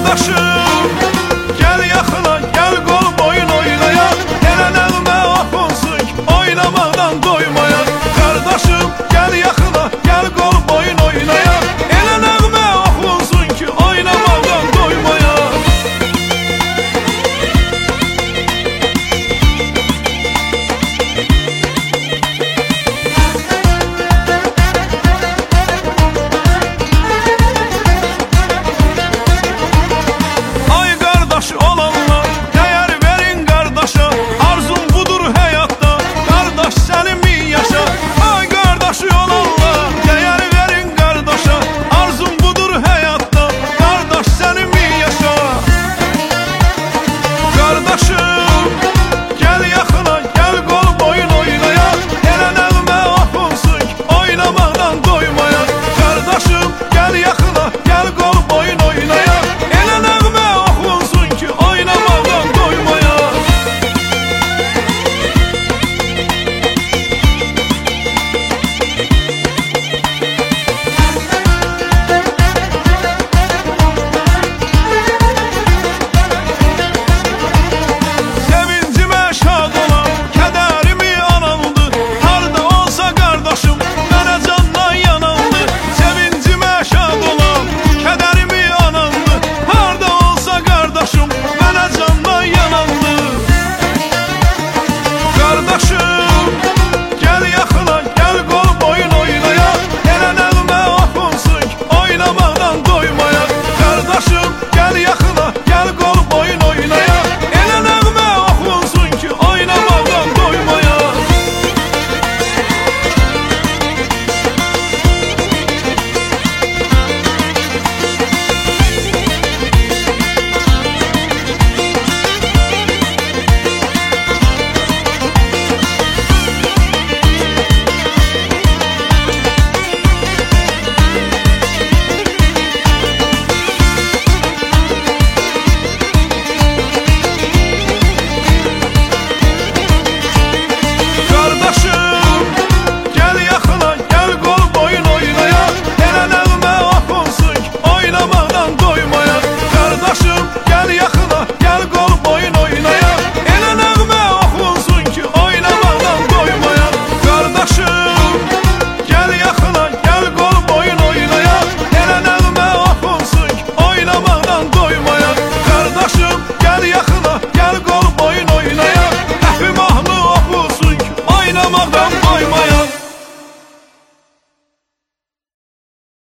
Qardaşım, gəl yaxına, gəl qol boyun oynayaq. Elə nəğmə oxunsun ki, oynamaqdan doymayaq. Qardaşım, gəl yaxına, gəl qol boyun oynayaq. Elə nəğmə oxunsun ki, oynamaqdan doymayaq. Ay qardaşı olanlar, dəyər verin qardaşa. Arzum budur həyatda, qardaş sənin min yaşa. Ay qardaşı olanlar, dəyər verin qardaşa. Arzum budur həyatda, qardaş sənin min yaşa. Qardaşım, gəl yaxına, gəl qol boyun oynayaq. Elə nəğmə oxunsun ki, oynamaqdan doymayaq. Qardaşım, gəl yaxına, gəl qol boyun oynayaq. Elə nəğmə oxunsun ki, oynamaqdan doymayaq. Sevincimə şad olan, kədərimi anandı. Harda olsa qardaşım, mənə candan yanandı. Sevincimə şad olan, kədərimi anandı. Harda olsa qardaşım, mənə candan yanandı. Qardaşım, gəl yaxına, gəl qol boyun oynayaq. Elə nəğmə oxunsun ki, oynamaqdan doymayaq. Qardaşım, gəl yaxına, gəl qol boyun oynayaq. Elə nəğmə oxunsun ki, oynamaqdan doymayaq. Qardaşım, gəl yaxına, gəl qol boyun oynayaq. Elə nəğmə oxunsun ki, oynamaqdan doymayaq. Qardaşım, gəl yaxına, gəl qol boyun oynayaq. Elə nəğmə oxunsun ki, oynamaqdan doymayaq. Qardaşım, gəl yaxına, gəl qol boyun oynayaq. Elə nəğmə oxunsun ki, oynamaqdan doymayaq. Qardaşım, gəl yaxına, gəl qol boyun oynayaq. Həpim mahnı oxusun ki, oynamaqdan